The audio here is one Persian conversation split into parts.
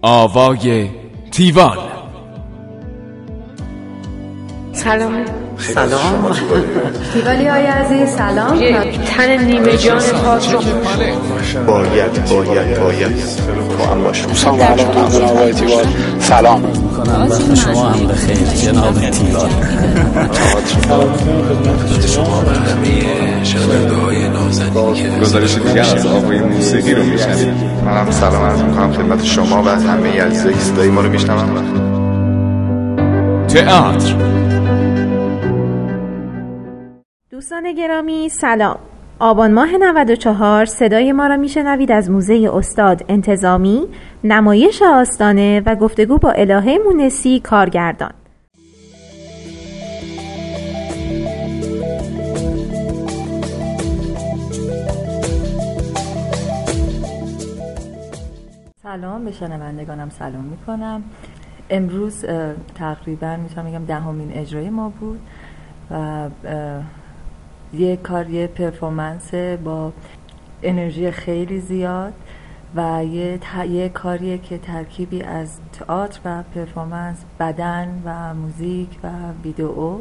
آوای تیوان. سلام. تیوالی های عزیز سلام. تن نیمه جان پاک رو باید با هم باشم. سلام علیکم آقای تیوال. سلام میکنم وقت شما هم بخیر جناب تیوال. خدمت شما و همه شنونده های نازنین که گزارش دیگر از آوای موسیقی رو میشنوید. منم سلام عرض میکنم خدمت شما و همه عزیزایی که صدای ما رو میشنون. تئاتر. دوستان گرامی سلام. آبان ماه 94 صدای ما را میشنوید از موزه استاد انتظامی، نمایش آستانه و گفتگو با الهه مونسی کارگردان. سلام به شنوندگانم سلام میکنم. امروز تقریبا میتونم بگم 10مین اجرای ما بود و یه پرفورمنس با انرژی خیلی زیاد و یه کاریه که ترکیبی از تئاتر و پرفورمنس، بدن و موزیک و ویدئو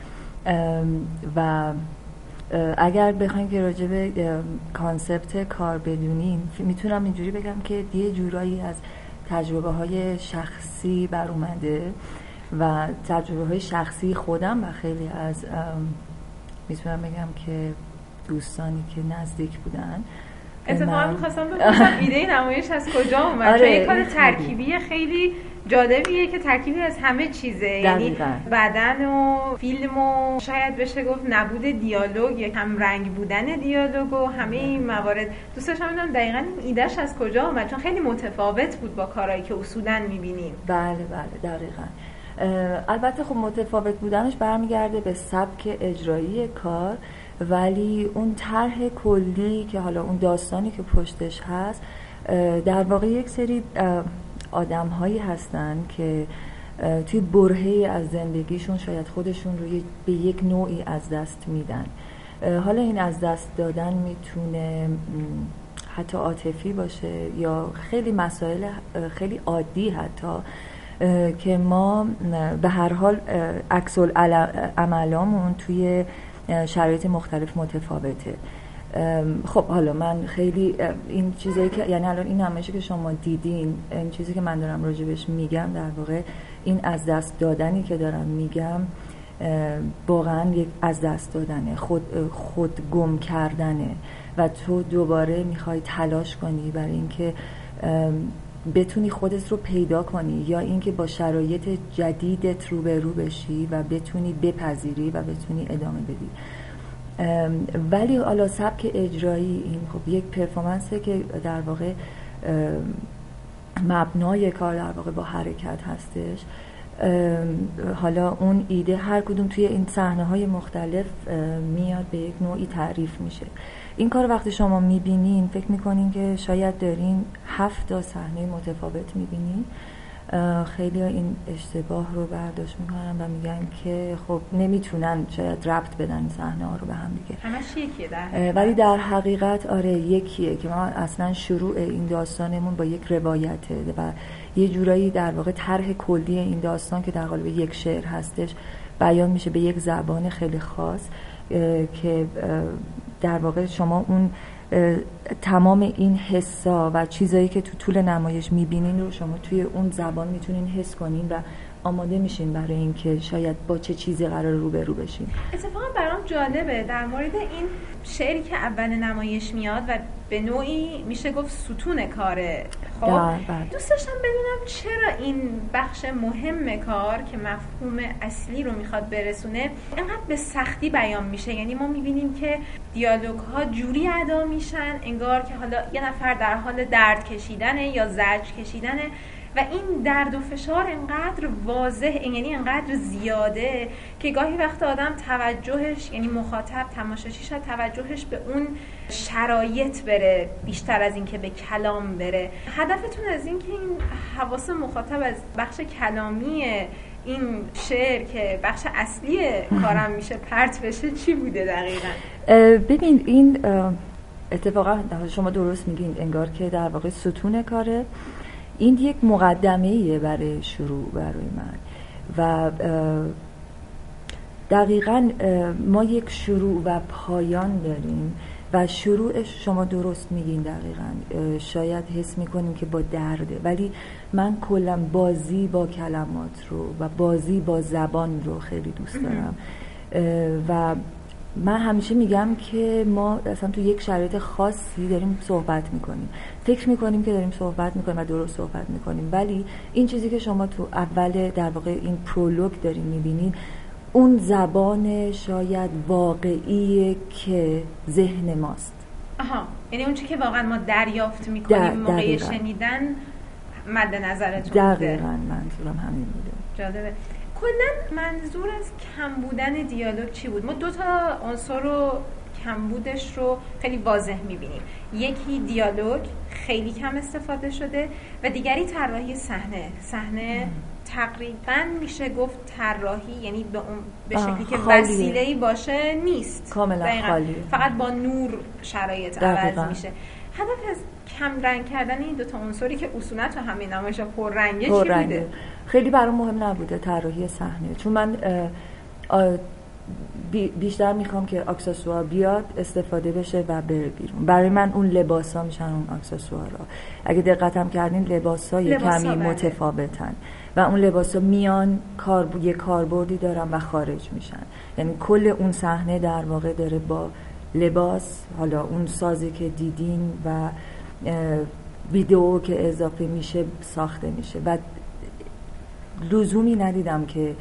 و اگر بخوایم که راجع به کانسپت کار بدونیم میتونم اینجوری بگم که یه جورایی از تجربه های شخصی بر اومده و تجربه های شخصی خودم و خیلی از میتونم بگم که دوستانی که نزدیک بودن. اتفاقا می‌خواستم بپرسم ایده نمایش از کجا اومد؟ چون یه کار ترکیبی خیلی جالبیه که ترکیبی از همه چیزه، یعنی بدن و فیلم و شاید بشه گفت نبود دیالوگ یا کم رنگ بودن دیالوگ و همه این موارد. دوست داشتم بدونم دقیقاً این ایدهش از کجا اومد، چون خیلی متفاوت بود با کارهایی که اصولاً می‌بینیم. بله دقیقاً. البته خب متفاوت بودنش برمیگرده به سبک اجرایی کار، ولی اون طرح کلی که حالا اون داستانی که پشتش هست در واقع یک سری آدم هایی هستن که توی برهه‌ای از زندگیشون شاید خودشون رو به یک نوعی از دست میدن. حالا این از دست دادن میتونه حتی عاطفی باشه یا خیلی مسائل خیلی عادی حتی که ما به هر حال عکس العملامون توی شرایط مختلف متفاوته. خب حالا من خیلی این چیزایی که یعنی الان این نمایشی که شما دیدین، این چیزی که من دارم راجبش میگم در واقع این از دست دادنی که دارم میگم واقعا یک از دست دادنه، خود گم کردنه و تو دوباره میخوای تلاش کنی برای اینکه بتونی خودت رو پیدا کنی یا اینکه با شرایط جدیدت روبرو بشی و بتونی بپذیری و بتونی ادامه بدی. ولی حالا سبک اجرایی این خب یک پرفورمنسه که در واقع مبنای کار در واقع با حرکت هستش. حالا اون ایده هر کدوم توی این صحنه‌های مختلف میاد به یک نوعی تعریف میشه. این کار وقتی شما میبینین فکر میکنین که شاید دارین 7 صحنه متفاوت میبینین. خیلی این اشتباه رو برداشت میکنن و میگن که خب نمیتونن شاید ربط بدن صحنه ها رو به هم دیگه، همش یکیه ولی در حقیقت آره یکیه که ما اصلا شروع این داستانمون با یک روایته و یه جورایی در واقع طرح کلی این داستان که در قالب یک شعر هستش بیان میشه به یک زبان خیلی خاص که در واقع شما اون تمام این حسا و چیزایی که تو طول نمایش میبینین رو شما توی اون زبان میتونین حس کنین و آماده میشین برای اینکه شاید با چه چیزی قرار روبرو بشین. اتفاقا برام جالبه در مورد این شعری که اول نمایش میاد و به نوعی میشه گفت ستون کاره. خب دوست داشتم بدونم چرا این بخش مهم کار که مفهوم اصلی رو میخواد برسونه اینقدر به سختی بیان میشه. یعنی ما میبینیم که دیالوگ ها جوری ادا میشن انگار که حالا یه نفر در حال درد کشیدنه یا زجر کشیدنه و این درد و فشار انقدر واضح، یعنی انقدر زیاده که گاهی وقت آدم توجهش، یعنی مخاطب تماشاچی شاید توجهش به اون شرایط بره بیشتر از این که به کلام بره. هدفتون از این که این حواس مخاطب از بخش کلامی این شعر که بخش اصلی کارم میشه پرت بشه چی بوده دقیقاً؟ ببین این اتفاقا شما درست میگین، انگار که در واقع ستون کاره این یک مقدمه‌ایه برای شروع برای من و دقیقاً ما یک شروع و پایان داریم و شروعش شما درست میگین دقیقاً شاید حس میکنیم که با درده، ولی من کلاً بازی با کلمات رو و بازی با زبان رو خیلی دوست دارم و من همیشه میگم که ما اصلا تو یک شرایط خاصی داریم صحبت میکنیم، فکر میکنیم که داریم صحبت میکنیم و درست صحبت میکنیم، ولی این چیزی که شما تو اول در واقع این پرولوگ داریم میبینید اون زبان شاید واقعیه که ذهن ماست. یعنی اون چی که واقعا ما دریافت میکنیم موقع شنیدن مد نظرتون بوده. دقیقاً منظورم همین بوده. جالبه. کلاً منظور از کم بودن دیالوگ چی بود؟ ما دو تا عنصر رو کمبودش رو خیلی واضح میبینیم. یکی دیالوگ خیلی کم استفاده شده و دیگری طراحی صحنه تقریبا میشه گفت طراحی، یعنی به شکلی که وسیله‌ای باشه نیست، کاملا خالیه، فقط با نور شرایط عوض میشه. هدف از کم رنگ کردن این دوتا عنصری که اصولا تو همین نمایش پر رنگه چی بوده؟ خیلی برام مهم نبوده طراحی صحنه، چون من بیشتر میخوام که اکسسوار بیاد استفاده بشه و بره بیرون. برای من اون لباسا میشن اون اکسسوارا. اگه دقتم کردین لباسا کمی متفاوتن و اون لباسا میان یه کاربردی دارن و خارج میشن، یعنی کل اون صحنه در واقع داره با لباس، حالا اون سازی که دیدین و ویدیو که اضافه میشه ساخته میشه و لزومی ندیدم که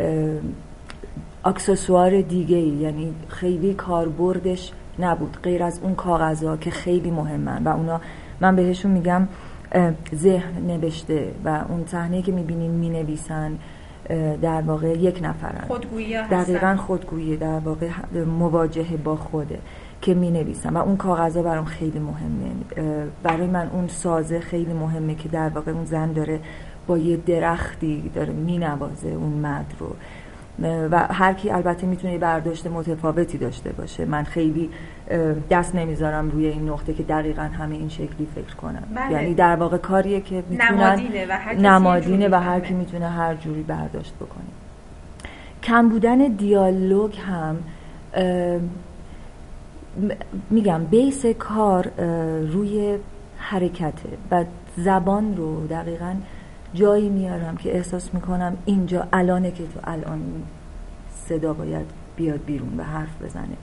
اکسسوار دیگه‌ای، یعنی خیلی کاربردش نبود غیر از اون کاغذها که خیلی مهمن و اونا من بهشون میگم ذهن نوشته و اون صحنه که میبینین مینویسن در واقع یک نفرن، خودگویی هستن. دقیقاً خودگویی در واقع مواجهه با خوده که مینویسن و اون کاغذها برام خیلی مهمه. برای من اون سازه خیلی مهمه که در واقع اون زن داره با یه درختی داره مینوازه اون مرد رو و هر کی البته میتونه برداشت متفاوتی داشته باشه. من خیلی دست نمیذارم روی این نقطه که دقیقاً همه این شکلی فکر کنن. بله. یعنی در واقع کاریه که نمادینه و هر کی میتونه هر جوری برداشت بکنه. کم بودن دیالوگ هم میگم بیس کار روی حرکته و زبان رو دقیقاً جایی میارم که احساس میکنم اینجا الانه که تو الان صدا باید بیاد بیرون و حرف بزنه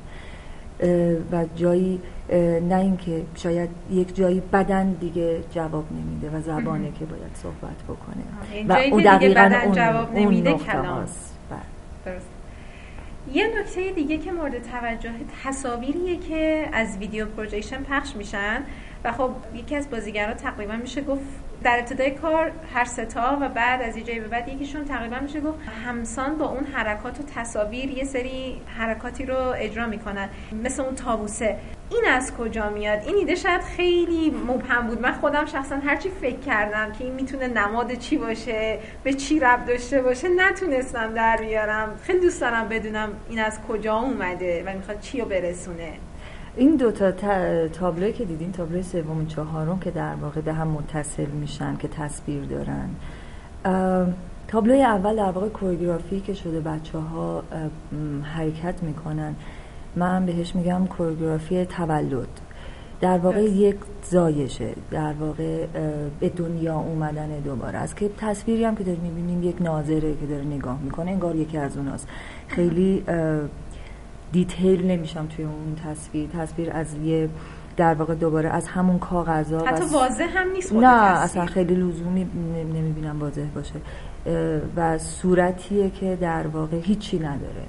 و جایی نه اینکه شاید یک جایی بدن دیگه جواب نمیده و زبانه که باید صحبت بکنه و اون دقیقاً بدن جواب نمیده کلام. درست. یه نکته دیگه که مورد توجه تصاویریه که از ویدیو پروژکشن پخش میشن و خب یکی از بازیگرها تقریبا میشه گفت در ابتدای کار هر ستا و بعد از اینجایی به بعد یکیشون تقریبا میشه گفت همسان با اون حرکات و تصاویر یه سری حرکاتی رو اجرا میکنن، مثل اون طاووسه. این از کجا میاد؟ این ایده شاید خیلی مبهم بود. من خودم شخصا هرچی فکر کردم که این میتونه نماد چی باشه، به چی ربط داشته باشه، نتونستم در بیارم. خیلی دوست دارم بدونم این از کجا اومده و میخواد چی رو برسونه. این دوتا تابلوی که دیدین، تابلوی سوم و چهارم که در واقع به هم متصل میشن که تصویر دارن، تابلوی اول در واقع کوریوگرافی که شده، بچه ها حرکت میکنن، من بهش میگم کوریوگرافی تولد. در واقع یک زایشه، در واقع به دنیا اومدن دوباره است که تصویری هم که داریم میبینیم یک ناظره که داره نگاه میکنه، انگار یکی از اوناست. خیلی دیتیل نمیشم توی اون تصویر از یه در واقع دوباره از همون کاغذها، حتی واضح هم نیست خود نه تصویر. اصلا خیلی لزومی نمیبینم واضح باشه و صورتیه که در واقع هیچی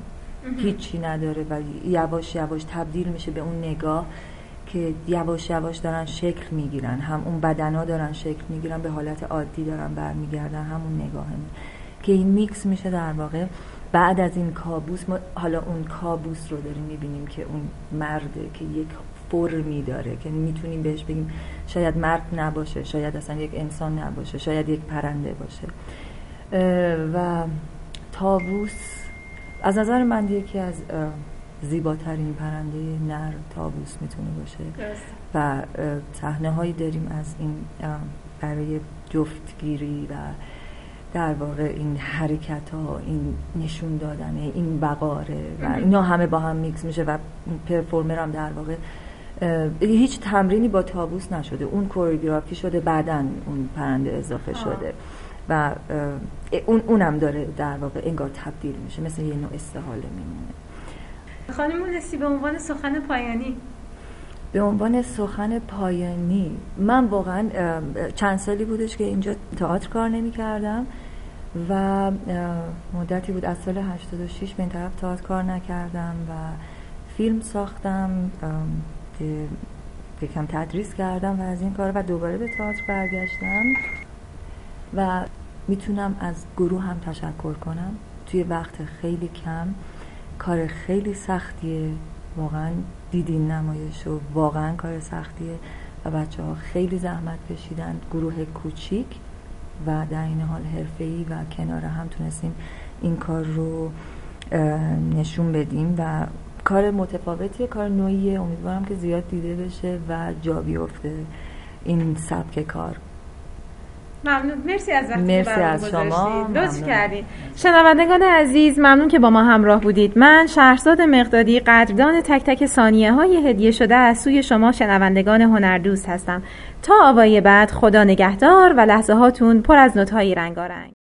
نداره و یواش یواش تبدیل میشه به اون نگاه که یواش یواش دارن شکل میگیرن، هم اون بدنا دارن شکل میگیرن، به حالت عادی دارن برمیگردن، همون نگاهه که این میکس میشه در واقع. بعد از این کابوس ما حالا اون کابوس رو داریم میبینیم که اون مرده که یک فرمی داره که میتونیم بهش بگیم شاید مرد نباشه، شاید اصلا یک انسان نباشه، شاید یک پرنده باشه. و طاووس از نظر من یکی از زیباترین پرنده نر طاووس میتونه باشه. و صحنه هایی داریم از این برای جفتگیری و در واقع این حرکت ها، این نشون دادن، این بقاره و اینا همه با هم میکس میشه و پرفورمر هم در واقع هیچ تمرینی با طاووس نشده، اون کوریوگرافی شده، بعدن اون پرنده اضافه شده و اونم داره در واقع انگار تبدیل میشه، مثل یه نوع استحاله میمونه. خانم مونسی، به عنوان سخن پایانی، به عنوان سخن پایانی، من واقعا چند سالی بودش که اینجا تئاتر کار نمی کردم و مدتی بود، از سال 86 به این طرف تئاتر کار نکردم و فیلم ساختم، یکم تدریس کردم و از این کار و دوباره به تئاتر برگشتم و میتونم از گروه هم تشکر کنم. توی وقت خیلی کم، کار خیلی سختیه، واقعا دیدین نمایش و واقعا کار سختیه و بچه ها خیلی زحمت کشیدن، گروه کوچیک و در این حال حرفه‌ای و کنار هم تونستیم این کار رو نشون بدیم و کار متفاوتیه، کار نوعیه، امیدوارم که زیاد دیده بشه و جا بیفته این سبک کار. ممنون، مرسی از وقتی مرسی از شما، لطف کردید. شنوندگان عزیز، ممنون که با ما همراه بودید. من شهرزاد مقدادی، قدردان تک تک ثانیه های هدیه شده از سوی شما شنوندگان هنردوست هستم. تا آوای بعد، خدا نگهدار و لحظه هاتون پر از نوت های رنگارنگ.